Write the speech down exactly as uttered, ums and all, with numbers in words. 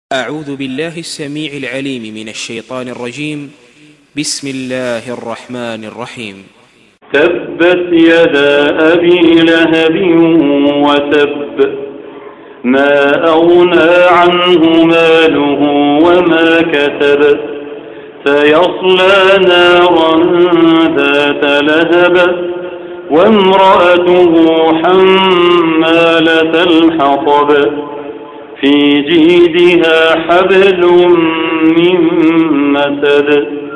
أعوذ بالله السميع العليم من الشيطان الرجيم. بسم الله الرحمن الرحيم. تبت يدا أبي لهب وتب، ما أغنى عنه ماله وما كسب، سيصلى نارا ذات لهب وامرأته حمالة الحطب، في جيدها حبل من مسد.